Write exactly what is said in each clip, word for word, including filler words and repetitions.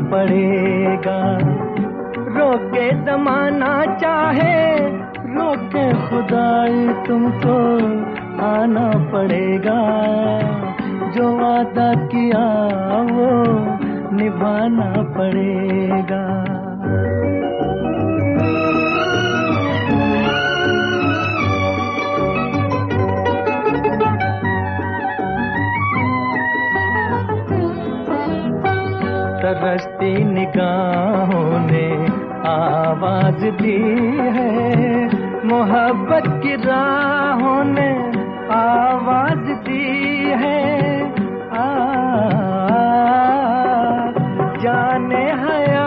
पड़ेगा। रोके जमाना चाहे रोके खुदाई, तुमको आना पड़ेगा। जो वादा किया वो निभाना पड़ेगा। तरसती निगाहों ने आवाज दी है, मोहब्बत की राहों ने आवाज दी है। आ, जाने हया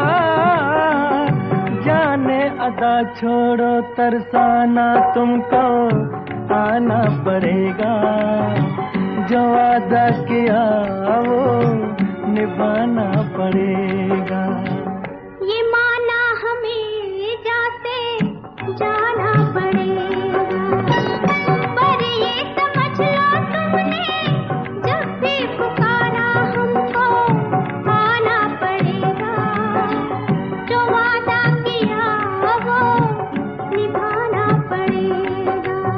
जाने अदा छोड़ो, तरसाना तुमको आना पड़ेगा। जो वादा किया वो निभाना पड़ेगा। ये माना हमें जाते जाना पड़ेगा, पर ये समझ लो तुमने जब भी पुकारा हमको आना पड़ेगा। जो वादा किया वो निभाना पड़ेगा।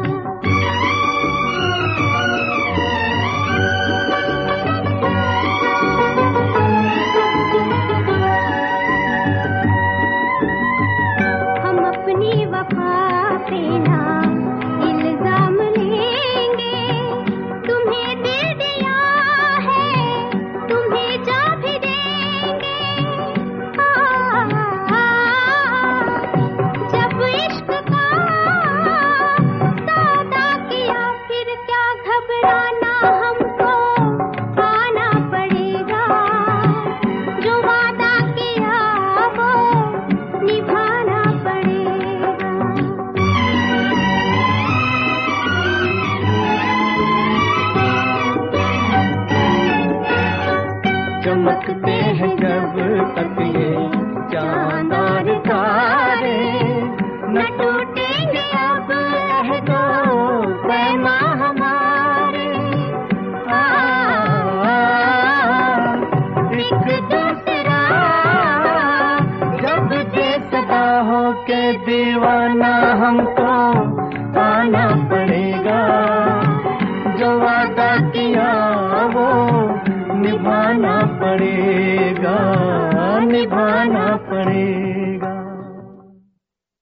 चमकते हैं जब तक ये चांद और तारे, न टूटेंगे अब अहदो पैमा हमारे। आ, एक दूसरा जब दे सदा हो के दीवाना हमको